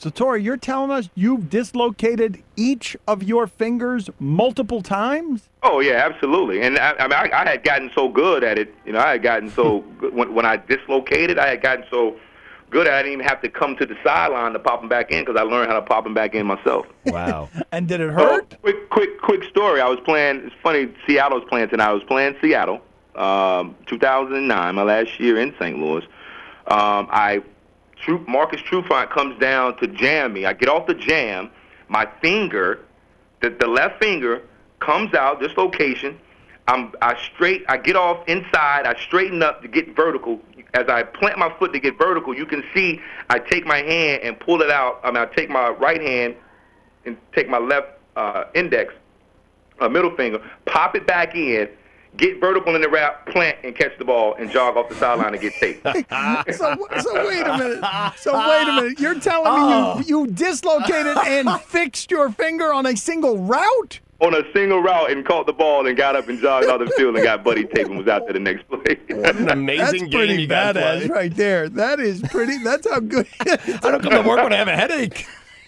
So, Tori, you're telling us you've dislocated each of your fingers multiple times? Oh, yeah, absolutely. And I had gotten so good at it. I had gotten so good. When I dislocated, I had gotten so good I didn't even have to come to the sideline to pop them back in because I learned how to pop them back in myself. Wow. And did it hurt? Quick story. I was playing, it's funny, Seattle's playing tonight. I was playing Seattle, 2009, my last year in St. Louis. Marcus Trufant comes down to jam me. I get off the jam. My finger, the left finger, comes out, dislocation. I get off inside. I straighten up to get vertical. As I plant my foot to get vertical, you can see I take my hand and pull it out. I take my right hand and take my left index, middle finger, pop it back in, get vertical in the wrap, plant, and catch the ball, and jog off the sideline and get taped. So wait a minute. You're telling me you dislocated and fixed your finger on a single route? On a single route and caught the ball and got up and jogged out the field and got buddy tape and was out there the next play. What an amazing game you got to play. That's pretty badass right there. That is pretty. That's how good. I don't come to work when I have a headache.